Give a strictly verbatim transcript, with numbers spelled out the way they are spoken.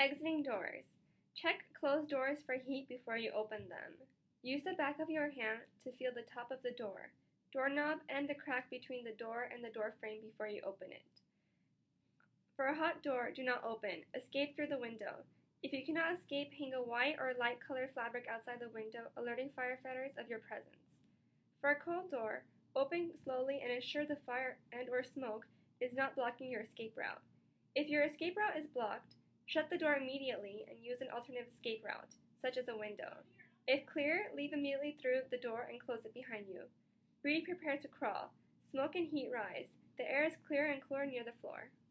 Exiting doors. Check closed doors for heat before you open them. Use the back of your hand to feel the top of the door, doorknob, and the crack between the door and the door frame before you open it. For a hot door, do not open. Escape through the window. If you cannot escape, hang a white or light colored fabric outside the window, alerting firefighters of your presence. For a cold door, open slowly and ensure the fire and or smoke is not blocking your escape route. If your escape route is blocked, shut the door immediately and use an alternative escape route, such as a window. If clear, leave immediately through the door and close it behind you. Be prepared to crawl. Smoke and heat rise. The air is clear and cooler near the floor.